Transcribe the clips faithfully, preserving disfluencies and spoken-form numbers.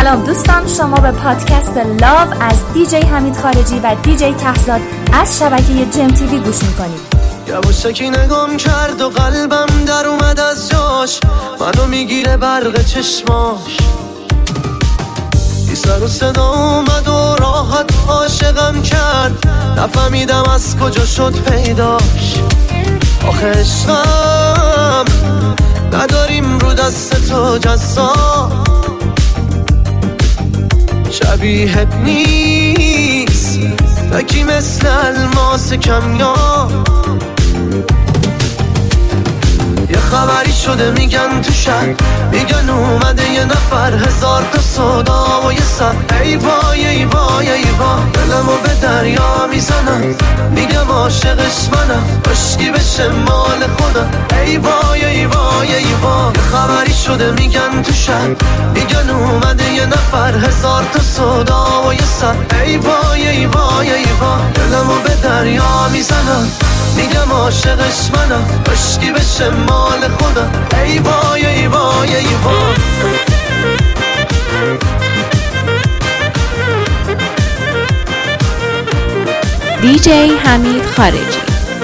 سلام دوستان، شما به پادکست لاو از دی جی حمید خارجی و دی جی کهزاد از شبکه جم تیوی گوش میکنید. یواشکی نگام کرد و قلبم در اومد از جاش، منو میگیره برق چشماش، بی سر و صدا اومد و راحت عاشقم کرد، نفهمیدم از کجا شد پیداش. آخه عشقم نداریم رو دست تو جزا، شبیهت نیست نکی مثل الماس کمیاب. یه خبری شده میگن تو شهر، میگن اومده یه نفر، هزار تا صدا و یه سر. ای وای ای وای ای وای، دلمو به دریا میزنم، میگم عاشقش منم، عشقی بشه مال خودم. ای وای ای وای ای وای، یه خبری شده میگن تو شهر، میگن اومده یه نفر، هزار تا صدا و یه سر. ای وای ای وای ای وای، دلمو به دریا میزنم، میگم عاشقش منم، عشقی بشه مال خودم. ای وای ای وای ای وای. دی جی حمید خارجی.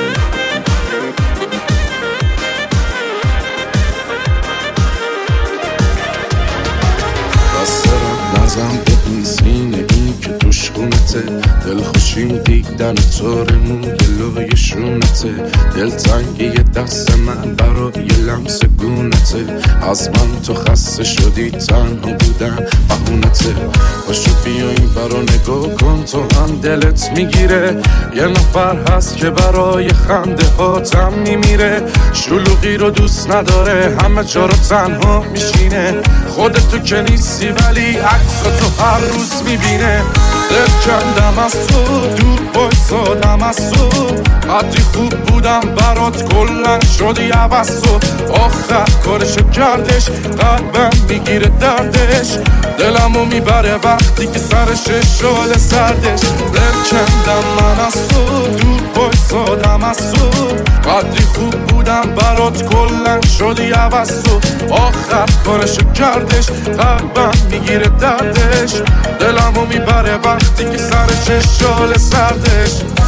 نزم به این سینگی که توش خونته، دل خوشیم دیدن طورمون گلوی شونته، دل تنگی دست من برای لمس گونته، از من تو خسته شدی تنها بودن بهونته. باشو بیا این برا نگاه کن، تو هم دلت میگیره، یه نفر هست که برای خنده هاتم میمیره، شلوغی رو دوست نداره، همه جا رو تنها میشینه، خودتو که نیستی ولی عکساتو هر روز میبینه. دل کندم از تو، دور بایستادم از تو، قدری خوب بودم برات کلن شدی عوض تو. آخر کارشو کردش، قلبم میگیره دردش، دلمو میبره وقتی که سرش شال سردش. دل کندم من از تو، دور بایستادم از تو، قدری خوب بودم برات کلن شدی عوض تو. آخر کارشو کردش، قلبم میگیره دردش، دلمو میبره وقتی که سرش شال سردش.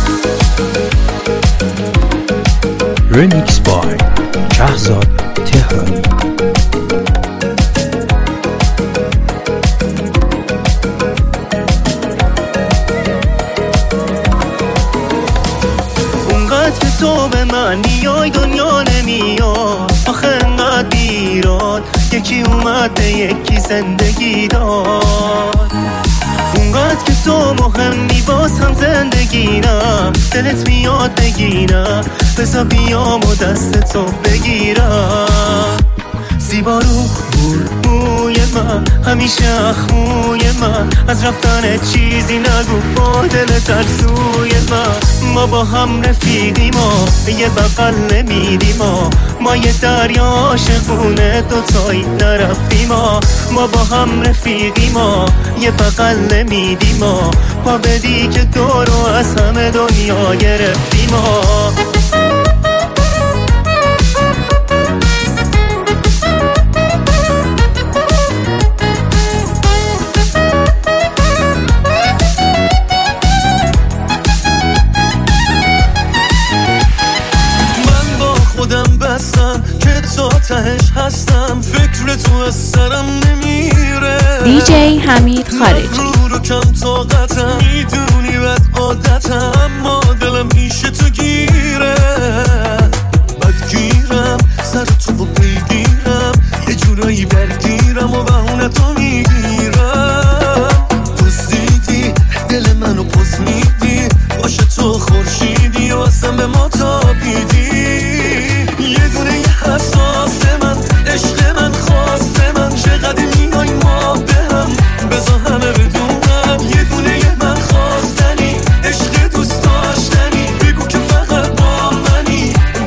ریمیکس بای کهزاد تهرانی. اونقدر که تو به من میای دنیا نمیاد، آخه انقدر دیراد یکی اومد به یکی زندگی داد. اونقدر که تو مهمی باز هم زندگینم، دلت میاد بگینم، بذار بیام و دست تو بگیرم. زیبا رو بود موی من، همیشه اخموی من، از رفتن چیزی نگو با دل ترسوی من. ما با هم رفیقیم و یه بغل نمیدیم، ما یه دریا عاشقونه دوتایی نرفتیم. ما با هم رفیقیم و یه بغل نمیدیم، پا بدی که دورو از همه دنیا گرفتیم. تهش هستم، فکر تو از سرم نمیره. دی جی حمید خارجی. رو رو کم طاقتم، میدونی بد عادتم، اما دلم میشه تو گیره. بد گیرم سر تو رو بگیرم، یه جورایی برگیرم و بهونه تو میگیرم. پوزیدی دل منو پوز میدی، باشه تو خورشیدی و اصلا به ما تابیدی. یه دونه یه حساس من، عشق من، خواست من، چقدر میای ما به هم، بذار همه بدونم. یه دونه یه من خواستنی، عشق دوست داشتنی، بگو که فقط با منی،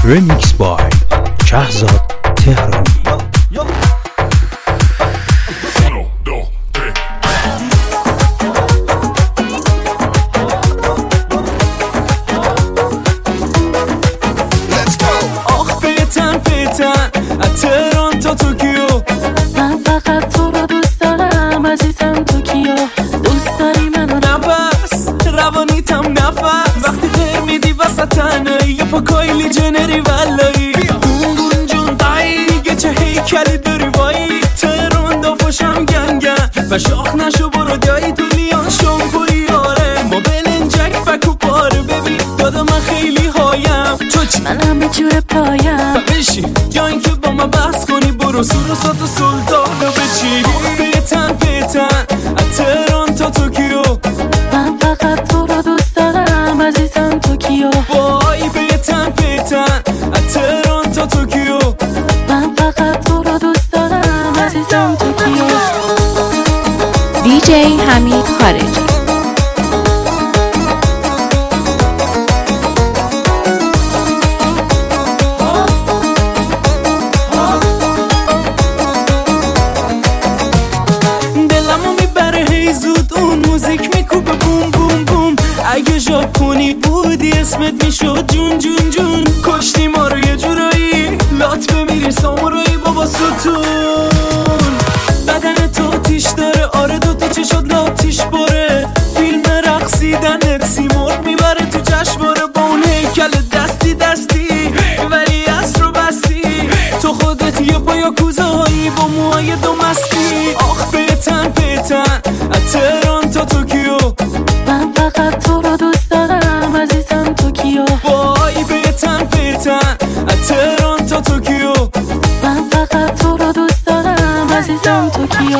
رمیکس بای کهزاد تهرانی. تهران تا توکیو، من فقط تو رو دوست دارم عزیزم. توکیو دوست داری منو؟ نفس روانیتم نفس وقتی غیر میدی وسط تنهایی یه پا کایلی جنری ولایی گونگون جون دایی دیگه چه هیکلی داری وایی. تهران دافاشم گنگن و شاخ نشو برو دایی تو لیان شامپوری آره ما بلنجک فکو پاره ببین دادا من خیلی هایم تو چی؟ من همه جور پایم و بشین یا اینکه با ما بحث کنی برو سور و سات و سلطان رو بچی. پیتن پیتن از تهران تا توکیو، من فقط تو رو دوست دارم عزیزم. توکیو وای پیتن پیتن از تهران تا توکیو، من فقط تو رو دوست دارم عزیزم. توکیو. دیجی حمید خارجی. اگه ژاپنی بودی اسمت میشد جون جون جون. کشتی ما رو یه جورایی لات بمیری سامورایی بابا ستون. بدن تو تیش داره آره دوتا چشات لاتیش باره. فیلم رقصیدنت سیمرغ میبره تو جشنواره با اون هیکل دستی دستی ولی از رو بستی. تو خودت یه پا یاکوزایی با موهای دو مستی. آخ پیتن پیتن از تهران تا توکیو، من فقط تو رو دوست دارم عزیزم. توکیو وای پیتن پیتن از تهران تا توکیو، من فقط تو رو دوست دارم عزیزم. توکیو.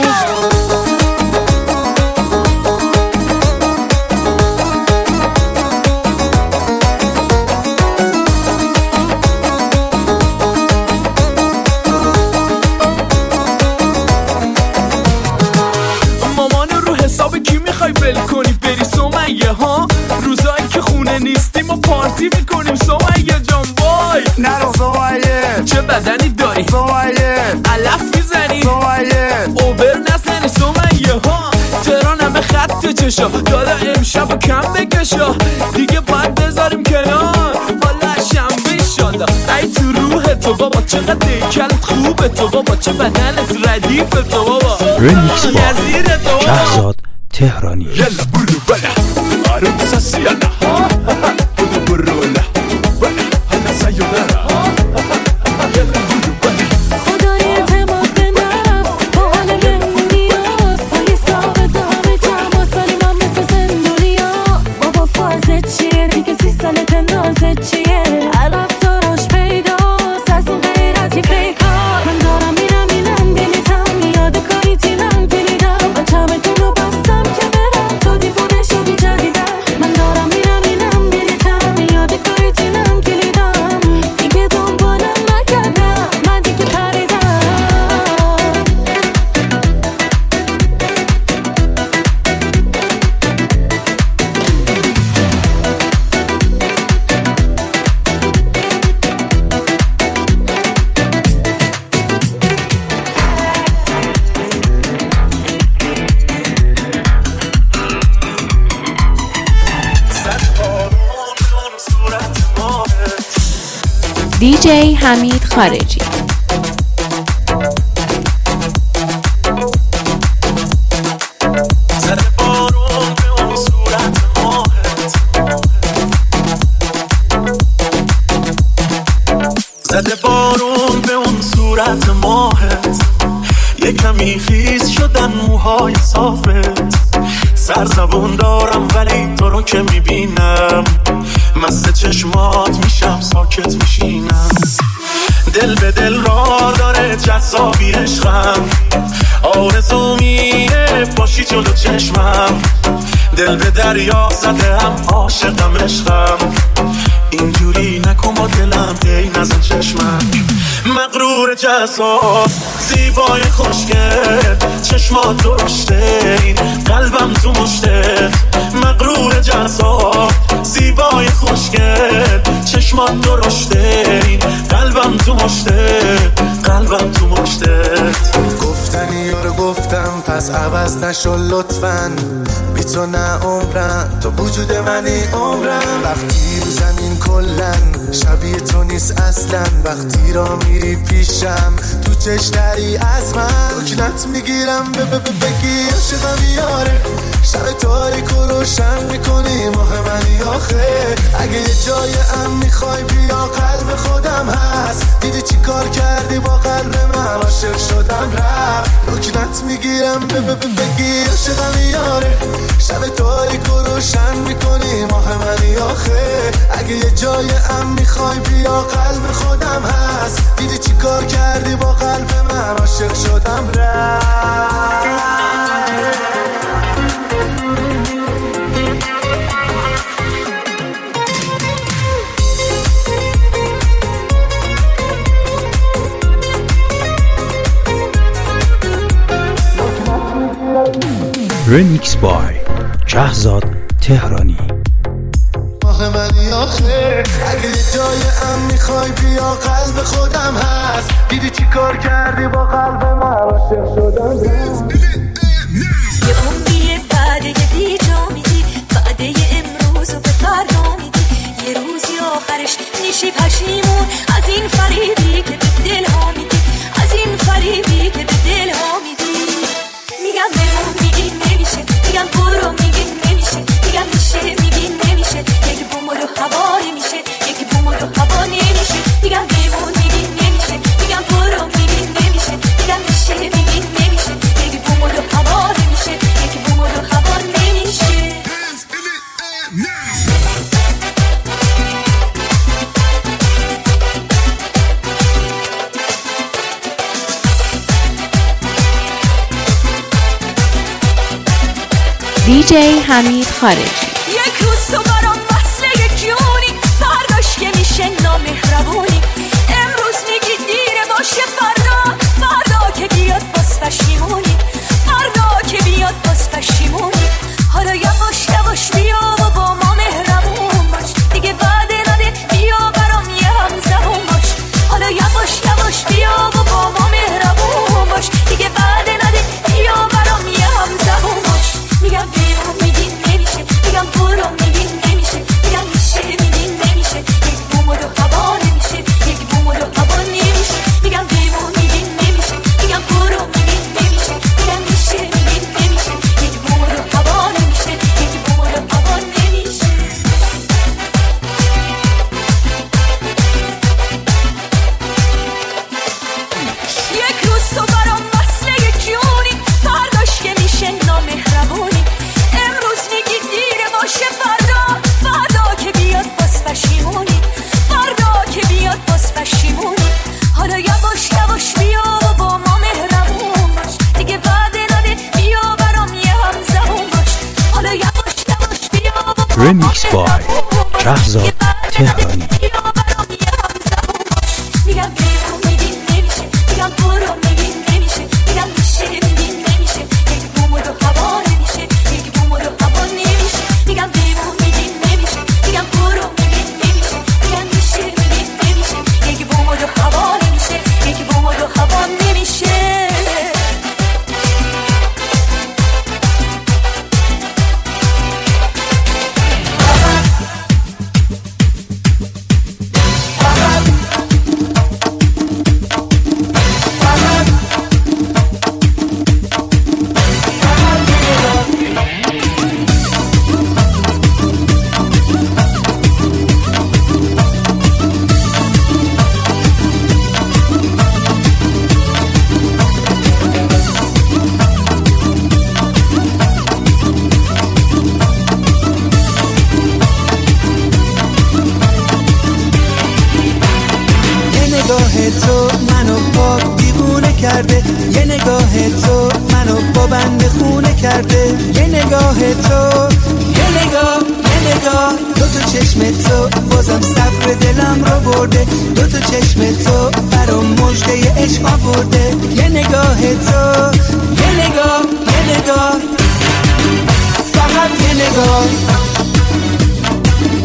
مامانو رو حساب کی میخوای بل کنی بری سمیه ها؟ روزایی که خونه نیستیم و پارتی میکنیم سمیه جان. وای نرو سمیه چه بدنی داری سمیه علف میزنی سمیه اوبر نزنی سمیه ها. تهران همه خط چشا دادا امشب و کم بکشا دیگه باید بذاریم کنار والا شنبه شادا. ای تو روح تو بابا چقدر دیکلت خوبه تو بابا چه بدنت ردیفه تو بابا. رمیکس بای کهزاد تهرانی. يلا برو بلا عروس سيانا برو برو لا بلا هلا سيونارا يلا برو بلا خدای اعتماد به نفس با حال مهمونیاز پای ثابت همه جمع سالی من مثل زندونیا. بابا فازت چیه دیگه سی سالت نازت چیه رفتاراش پیداست از این غیرتی فیکار. من دارم میرم اینم دلیتم میاد کاری تینم کلیدم من چمتون رو بستم که برم تو دیوونه شدی جدیدم. من دارم میرم اینم دلیتم میاد کاری تینم کلیدم دیگه دنبالم نکردم من دیگه پریدم. دیجی حمید خارجی. زده بارون به اون صورت ماهت زده بارون به اون صورت ماهت یک کمی خیس شدن موهای صافت. سرزبون دارم ولی تو رو که میبینم مست چشمات میشم ساکت میشینم. دل به دل را داره جذابی عشقم آرزو میره باشی جلو چشمم. دل به دریا زده هم عاشقم عشقم اینجوری نکن با دلم هی نزن چشمم. مغرور جذاب زیبای خوشگل چشمات درشته این قلبم تو مشته. مغرور جذاب زیبای خوشگل چشمان درشته قلبم تو مشته قلبم تو مشته گفتنی یارو گفتم پس عوض نشو لطفاً بی تو نه عمرم تو وجود منی عمرم وقتی رو زمین کلن شبیه تو نیست اصلا وقتی را میری پیشم تو چشتری از من دکنت میگیرم بگی عاشقم یاره شب تاریک و روشن میکنی ماه منی آخه اگه یه جای ام میخوای بیا قلب خودم هست دیدی چی کار کردی با قلب من عاشق شدم رفت دکنت میگیرم بگی عاشقم یاره شب تاریک و روشن میکنی ماه منی آخه اگه یه جای ام میخوای بیا قلب خودم هست دیدی چی کار کردی با قلب من عاشق شدم رفت رمیکس بای شهزاد تهرانی. ماه منی آخه اگه یه جای ام میخوای بیا قلب خودم هست دیدی چی کار کردی با قلب من عاشق شدم یه عمریه بعد یه بی جا میدی بعد یه امروز و به فردا میدی یه روزی آخرش میشی پشیمون از این فریبی که به دل ها میدی از این فریبی که به دل ها میدی میگم بمون میگی نمیشه میگم برو میگی نمیشه میگم میشه میگی نمیشه یکی بومو رو هوا نمیشه یکی بومو رو هوا نمیشه میگم بمون میگی نمیشه میگم برو میگی نمیشه میگم میشه میگی نمیشه یکی بومو رو هوا نمیشه یکی بومو رو هوا نمیشه دیجی حمید خارجی. یک روز تو برام وصله جونی فرداش که میشه نامهربونی امروز میگی دیره باشه فردا فردا که بیاد باز پشیمونی فردا که بیاد باز پشیمونی حالا یواش یواش بیا و با ما مهربون باش دیگه وعده نده بیا برام یه هم زبون باش حالا یواش یواش بیا و با ما مهربون باش دیگه وعده نده بیا برام یه هم زبون باش میگم بیرون میگی نمیشه میگم برو میگی نمیشه میگم میشه میگی نمیشه یک بومو رو هوا نمیشه یک بومو رو هوا نمیشه میگم بیرون میگی نمیشه میگم برو میگی نمیشه میگم میشه میگی نمیشه یک بومو رو هوا نمیشه یک بومو رو هوا نمیشه یک روز تو برام وصله جونی فرداش که میشه نامهربونی امروز میگی دیره باشه فردا فردا که بیاد باز پشیمونی فردا که بیاد باز پشیمونی حالا یواش یواش بیا و با ما مهربون باش دیگه وعده نده بیا برام یه هم زبون باش حالا یواش یواش بیا و با ما رمیکس بای شهزاد تهرانی. میگم بیرون میگی نمیشه میگم برو میگی نمیشه میگم میشه میگی نمیشه یک بومو رو هوا نمیشه یک بومو رو هوا نمیشه میگم بیرون میگی نمیشه میگم برو میگی نمیشه میگم میشه میگی نمیشه یک بومو رو هوا نمیشه یک بومو رو هوا نمیشه نگاه تو منو با دیوونه کرده یه نگاه تو منو با بنده خونه کرده یه نگاه تو یه نگاه یه نگاه دو تا چشم تو بازم صبر دلم رو برده دو تا چشم تو برام مژده عشق آورده یه نگاه تو یه نگاه یه نگاه فقط یه نگاه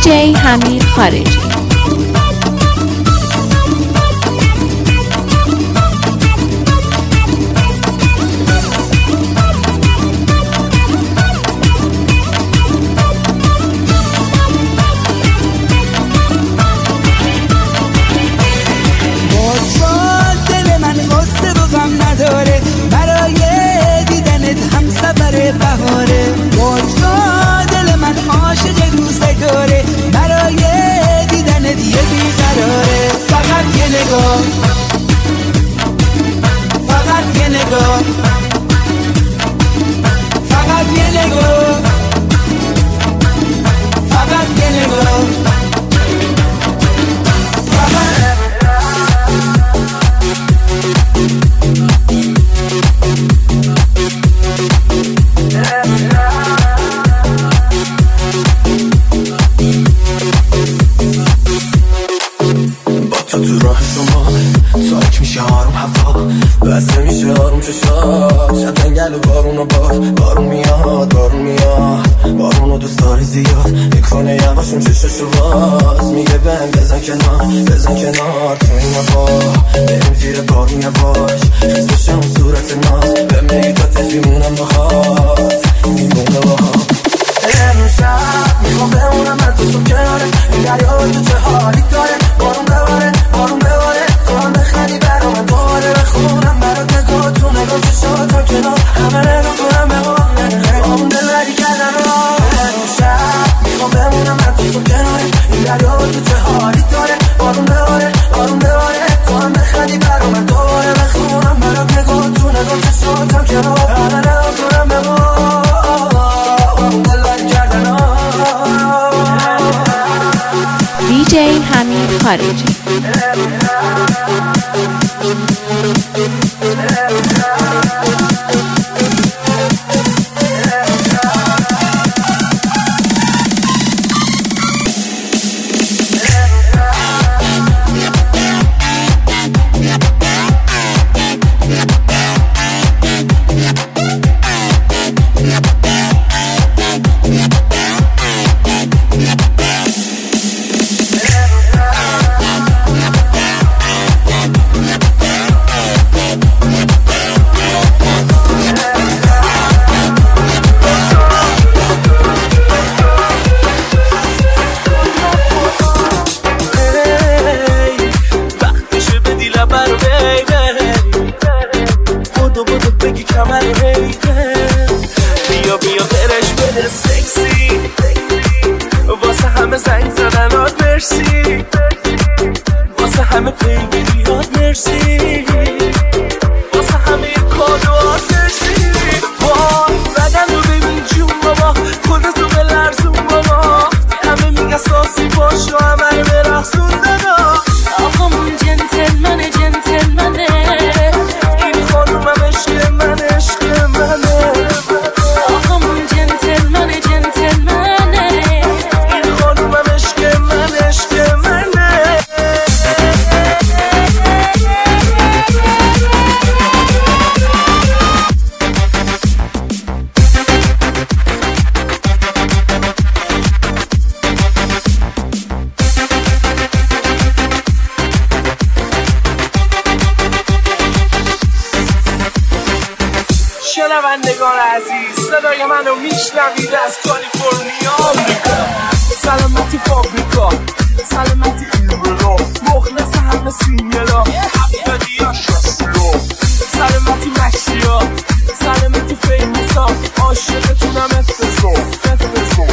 دیجی حمید خارجی. دیجی حمید خارجی. شنوندگان عزیز، صدای منو میشنوید از کالیفرنیا آمریکا. سلامتی فابریکا، سلامتی ایرلو، مخلص همه سینگلا هفتادی ها شاسلو. سلامتی مشیا، سلامتی فیموسا، عاشقتونم افزو افزو.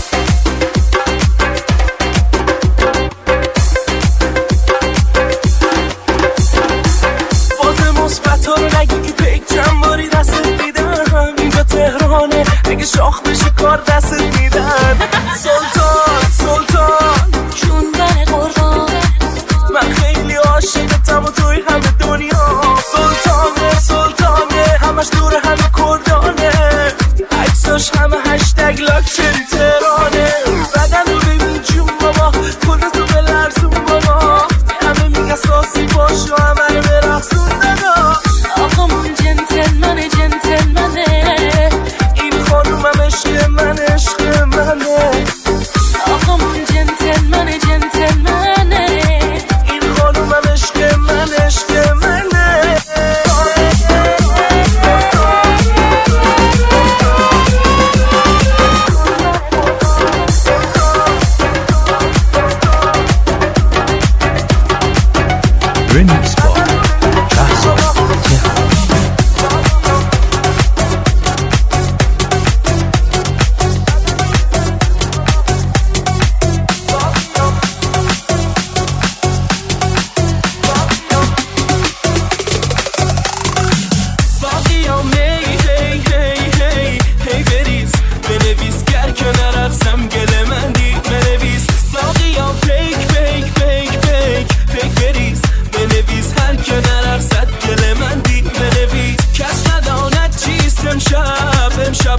باز مثبت ها رو نگی که پیک چند باری دست دیدم. اینجا تهرانه، اگه شاخ بشه کار دست میدن. سلطان سلطان جون بر قربان، من خیلی عاشقتم و توی همه دنیا. سلطانه سلطانه، همش دور همه کردانه، عکساش همه هشتگ لاکچری تهرانه. بدن رو ببین جون بابا، خودتو بلرزون بابا، همه میگه ساسی باش و همه رو برقصون دادا. آقامون جنتلمنه جنتلمنه، این خانومم عشق من عشق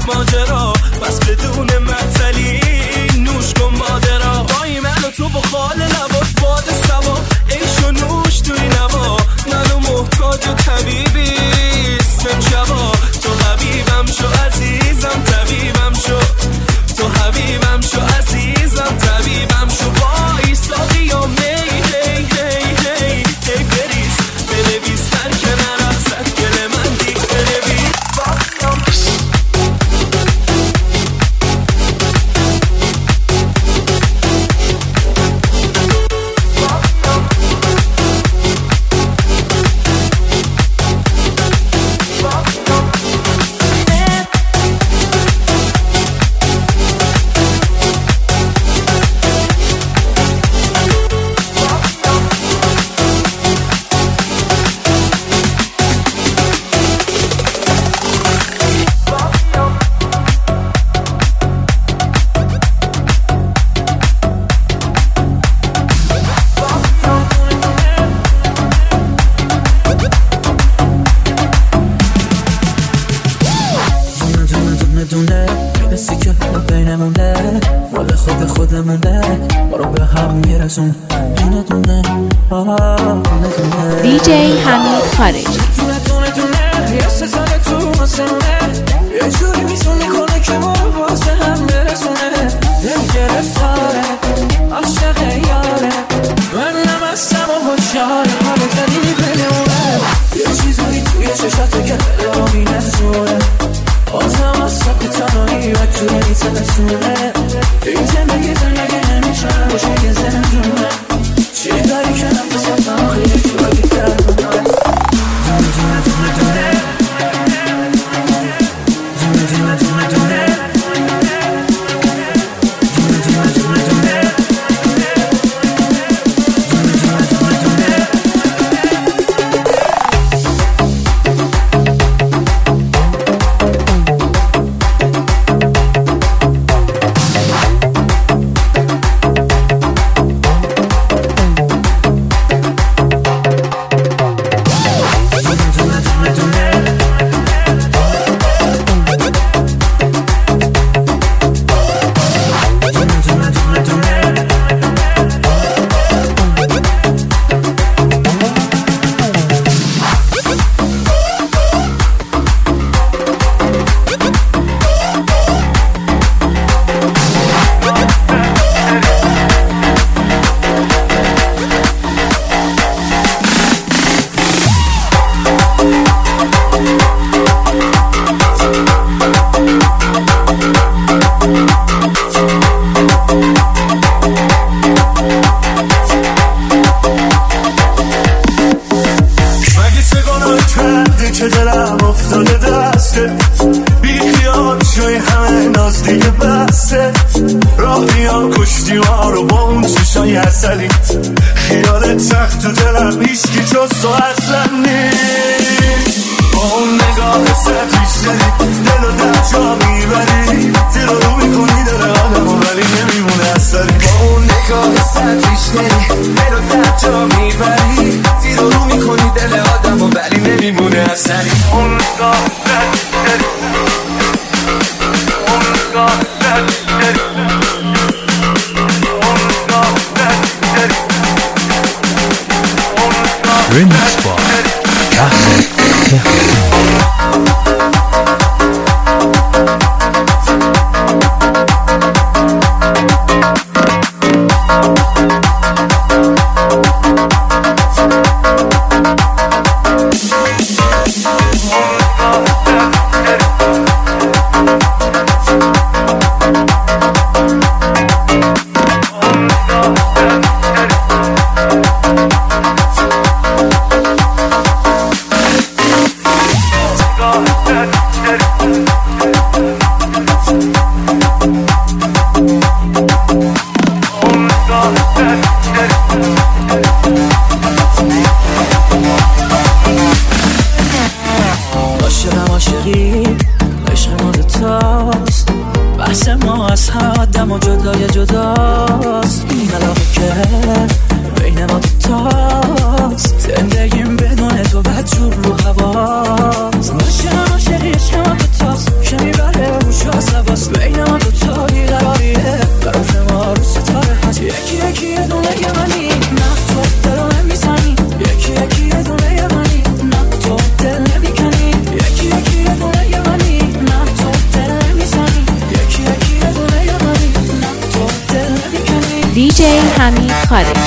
ماجرا، بس بدون معطلی نوش کن مادرا. بایی من و تو با خال لبات باد سوا، عیش و نوش توی نوا، منو محتاج طبیبی امشبا. تو حبیبم شو عزیزم، طبیبم شو، تو حبیبم شو عزیزم، طبیبم شو. وای ساقی و می هی هی هی هی بریز بنویس هر که نرقصد گل من دیگ بنویس. دیجی حمید خارجی. یه جوری میزونه کنه که ما رو واسه هم برسونه. دل گرفتاره عاشق یاره، من نمستم و خوشحاله حالا دلیلی بلونه. یه چیزایی توی چشاته که دل رو می نزونه، بازم از ساک تنهایی و جوری میترسونه. این زندگی زندگی نمیشه باشه که زندونه، چی داری که نفسم آخیه جوری کردونه. دونه دونه دونه دونه دونه دونه دونه دونه خیال تخت تو دلم هیچکی جز تو اصلا نیست. با اون نگاه سطحیش داری دل و در جا میبری، زیر رو میکنی دل آدمو ولی نمیمونه اثری. با اون نگاه سطحیش داری دل و در جا میبری، زیر رو میکنی دل آدمو ولی نمیمونه اثری. اون نگاه سطحیش داری، اون نگاه سطحیش داری، Remix by Chahzad Tehrani. عاشقم عاشقی عشق ما دوتاست، بحث ما از حدم و جدای جداست. این علاقه که بین ما دوتاست، زندگیم بدون تو بدجور رو حواست. عاشقم عاشقی عشق ما دوتاست که میبره روشو حمید خارجی.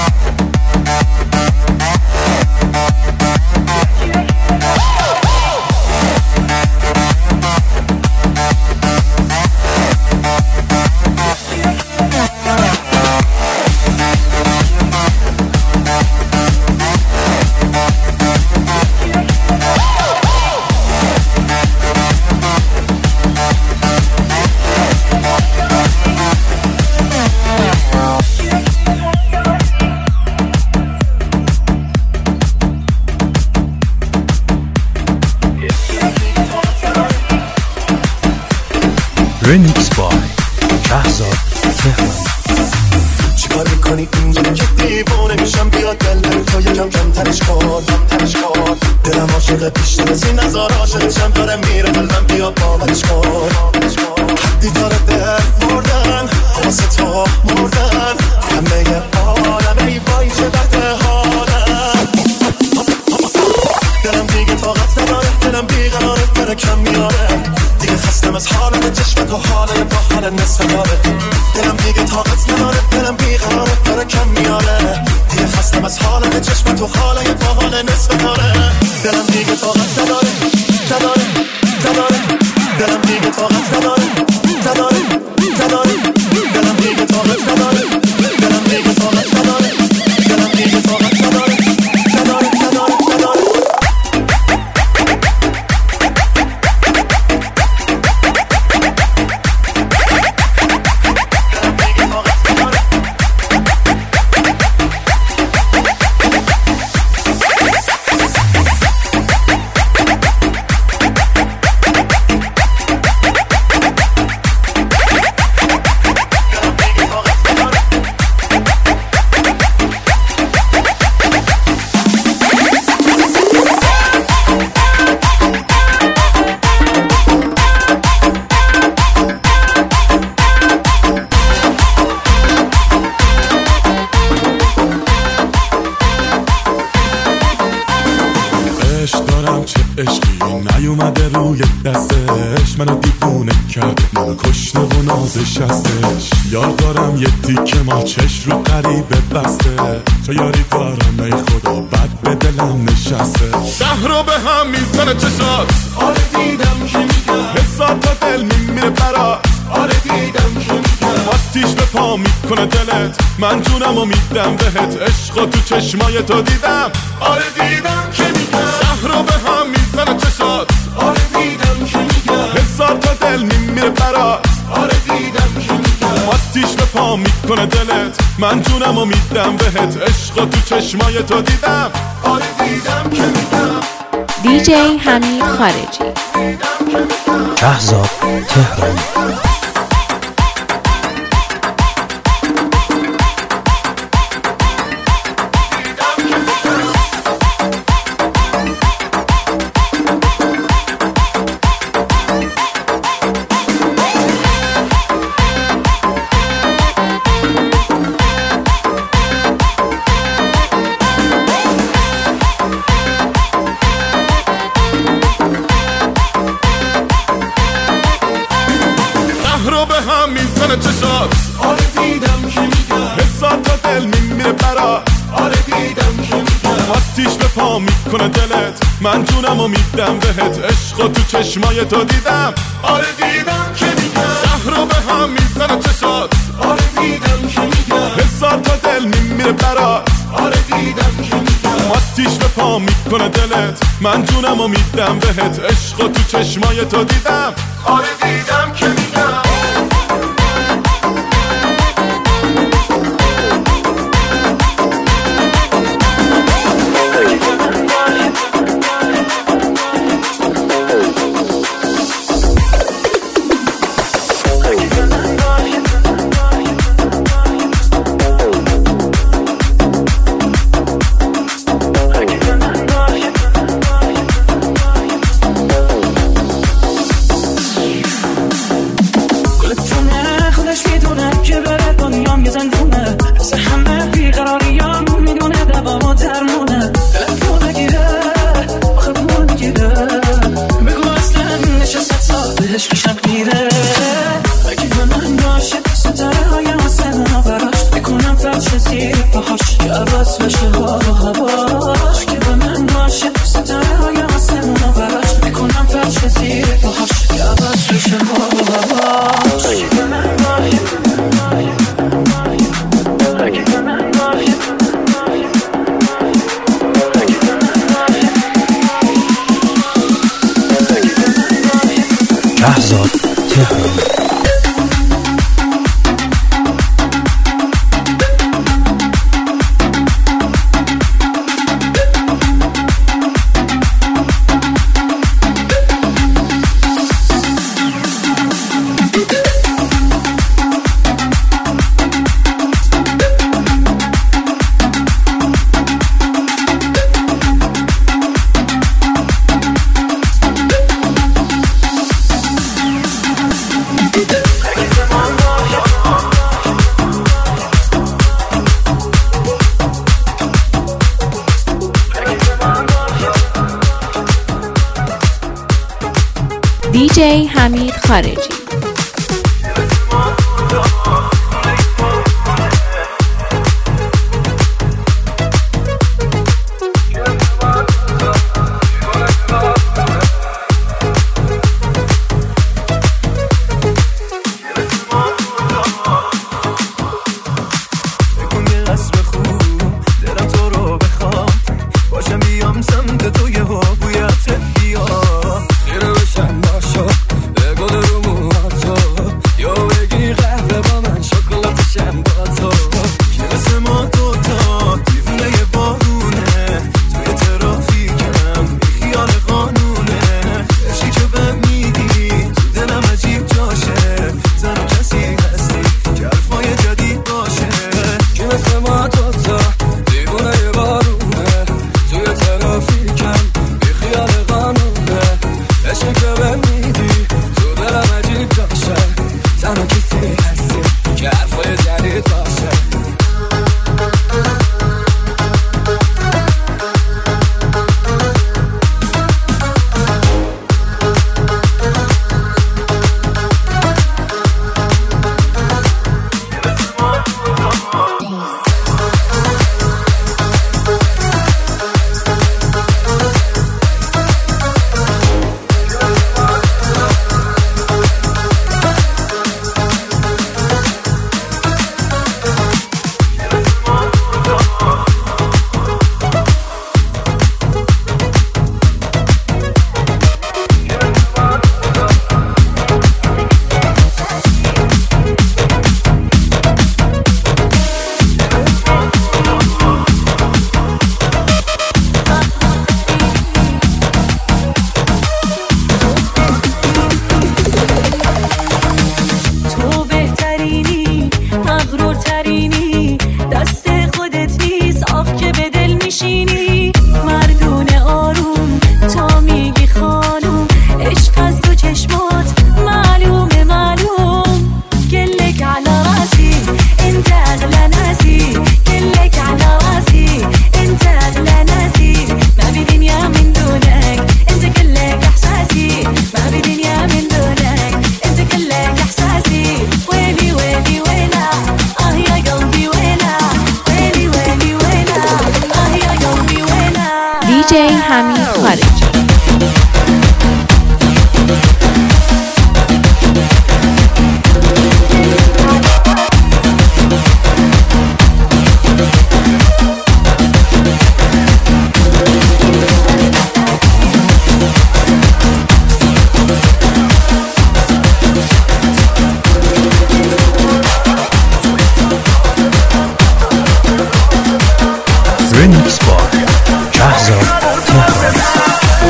رمیکس بای کهزاد تهران. چیکار میکنی اینجا که دیوونه میشم؟ بیا دل تو یکم کم ترش کن ترش کن دلم عاشق بیشتر از این نظار عاشقشم داره میره قلبم بیا باورش کن حدی داره دل مردن واسه تو مردن همه عالم ای وای چه بده حالم دلم دیگه طاقت نداره دلم بیقراره بره کم میاره دیگه خستم از حالت چشم تو حاله با حال نصف یاره دلم دیگه طاقت نداره دلم بیقراره داره کم میاره دیگه خستم از حالت چشم تو حاله با حال نصف یاره دلم دیگه طاقت نداره نداره نداره دلم دیگه طاقت نداره نداره نداره دلم دیگه طاقت نداره دلم دیگه طاقت نداره دلم دیگه طاقت نداره نداره نداره نداره نیومده روی دستش منو دیوونه کرد منو کشته و نازش هستش یار دارم یه تیکه ماچش رو قریبه بسته چه یاری دارم ای خدا بد به دلم نشسته شهر به هم میزنه چشات آره دیدم که میگم حساب تا دل میمیره برات آره دیدم که میگم آتیش به پا میکنه دلت من جونم و میدم بهت عشقا تو چشمای تو دیدم آره دیدم که میگم شهر به هم میزنه چشات آره دیدم که میگم حساب تا دل میمیره برات آره دیدم که میگم آتیش به پا میکنه دلت من جونم و میدم بهت عشقا تو چشمای تو دیدم آره دیدم که میگم دیجی حمید خارجی کهزاد تهران. چشات آره دیدم که میگم حساب تا دل میمیره برات آره دیدم که میگم آتیش به پا میکنه دلت من جونم و میدم بهت عشقا تو چشمای تو دیدم آره دیدم که میگم شهر به هم میزنه چشات آره دیدم که میگم حساب تا دل میمیره برات آره دیدم که میگم آتیش به پا میکنه دلت من جونم و میدم بهت عشقا تو چشمای تو دیدم آره دیدم که میگم شهرزاد تهرانی. دیجی حمید خارجی. دیجی حمید خارجی. Remix by شهرزاد تهرانی.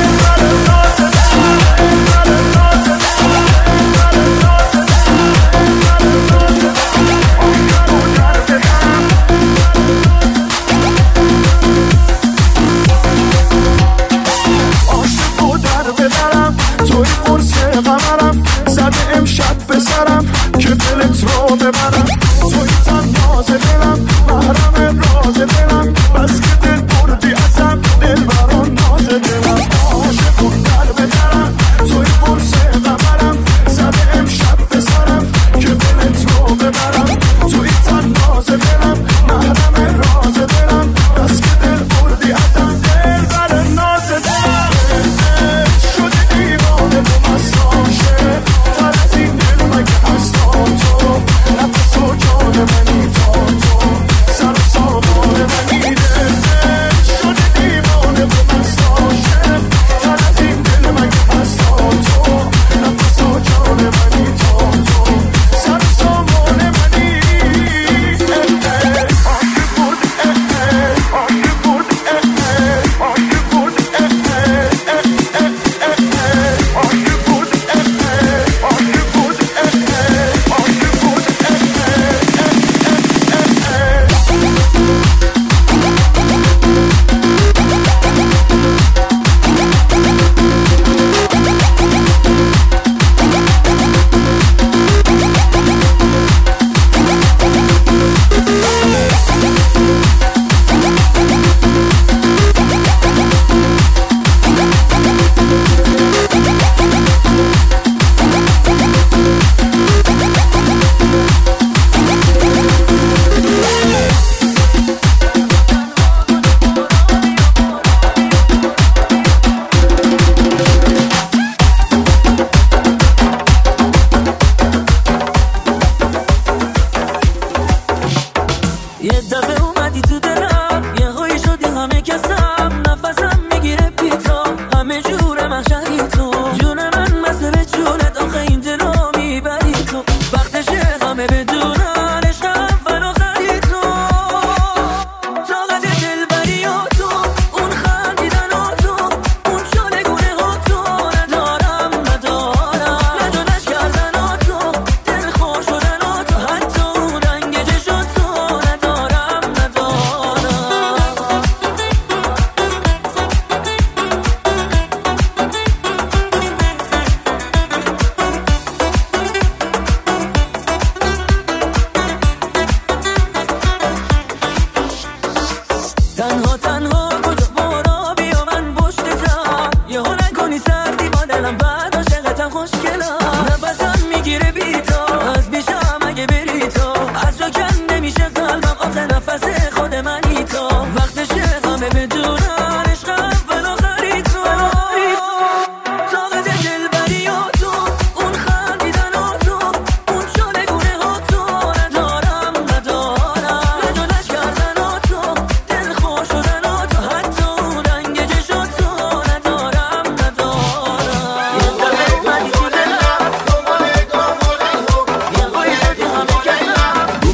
کنی سردی با دلم بعد عاشقتم خوشگلم نفسم میگیره بی تو از بیشم اگه بری تو از جا کن نمیشه قلبم آخه نفس خود منی تو وقتشه همه بدونن عشق اول آخری تو طاقت دلبری ها تو اون خندیدن ها تو اون شلگونه ها تو ندارم ندارم نجلش کردن ها تو دل خوش شدن ها تو حتی اون رنگ چشم تو ندارم ندارم یه دفعه اومدی تو دلم دنباله دنباله یه قایی شدی همه کلم یه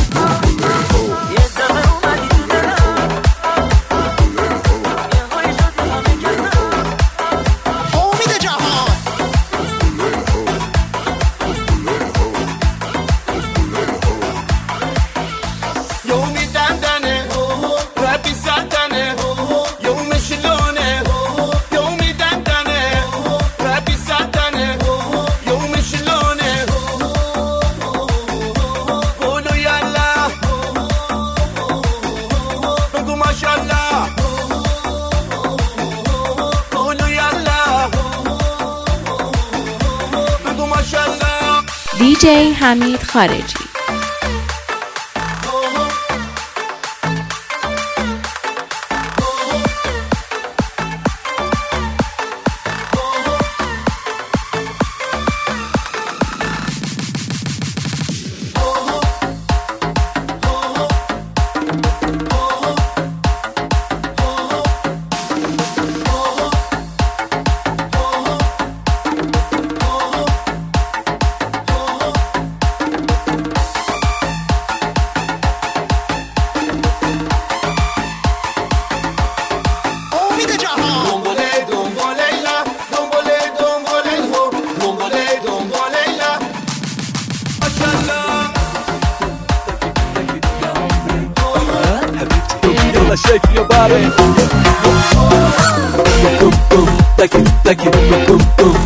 دفعه اومدی تو دلم یه قایی شدی همه کلم امید جهان یومی دندنه ربی زدنه یوم شلونه یومی دندنه ربی زدنه یوم شلونه قولو یالا بگو ماشالله قولو یالا بگو ماشالله دیجی حمید خارجی. امید جهان دنباله دنباله لا دنباله دنباله هو دنباله دنباله لا ماشالله حبيبتي يلا شيك يا باري تاكي تاكي تاكي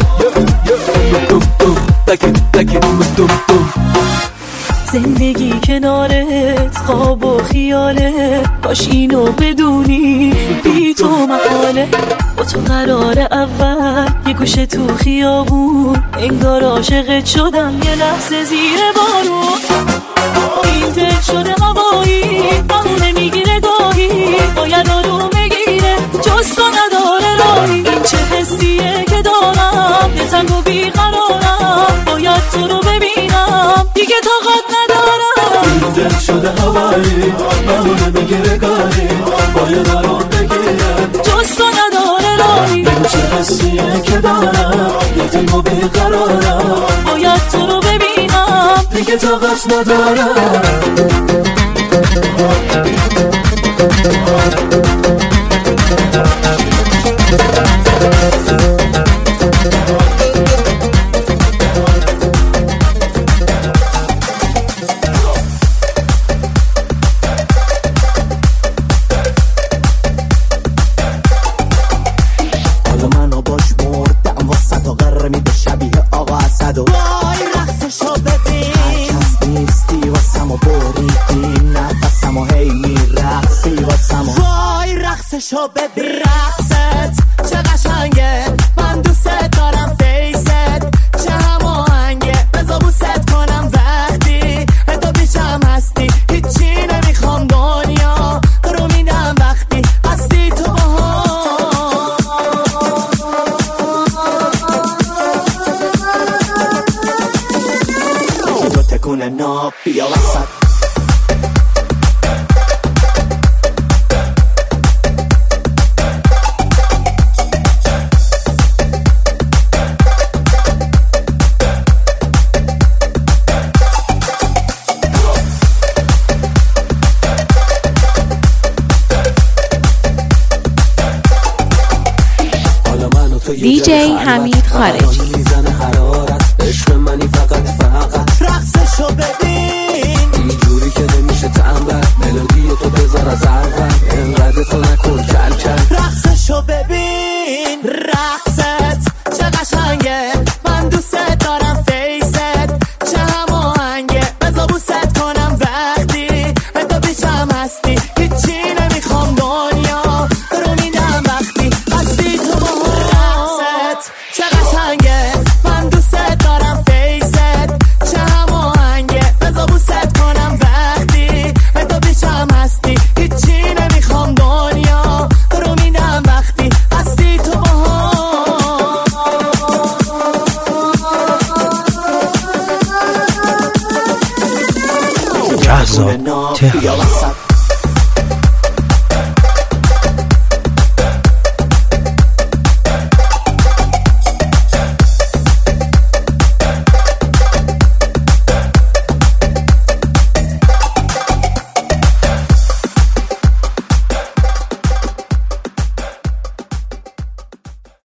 تاكي تاكي زندگی کنارت خواب و خیاله باش اینو بدونی بی تو محاله با تو قرار اول یه گوشه تو خیابون انگار عاشقت شدم یه لحظه زیر بارون این دل شده هوایی همونه میگیره گاهی باید آروم بگیره جز تو نداره راهی این چه حسیه که دارم یه تنگ و بیقرارم باید تو رو ببینم دیگه طاقت ندارم این دل شده هوایی همونه میگیره گاهی باید آروم بگیره جز تو نداره راهی این چه حسیه که دارم یه تنگ و بیقرارم باید تو رو ببینم دیگه طاقت ندارم حالا منو باش مردم واسه تا قره میده شبیه آقا اسد و وای رقصشو ببین هرکس نیستی واسم و بریدی نفسم و هی میرقصی واسم و وای رقصشو ببین رقصت چه قشنگه من دوست دارم فیست چه هماهنگه بذار بوست کنم وقتی تو پیشم هستی هیچی نمیخوام دنیا رو میدم وقتی هستی تو با تکونه ناب بیا وسط دیجی حمید خارجی. میزنه حرارت عشق منی فقط فقط رقصشو ببین اینجوری که نمیشه تنبل ملودی تو بذار از اول انقدر تو نکن کل کل رقصشو ببین رقصت چه قشنگه من دوست دارم فیست چه هماهنگه بذار بوست کنم وقتی تو پیشم هستی هیچی نمیخوام دنیا رو میدم وقتی هستی تو با رقصت شهرزاد تهرانی.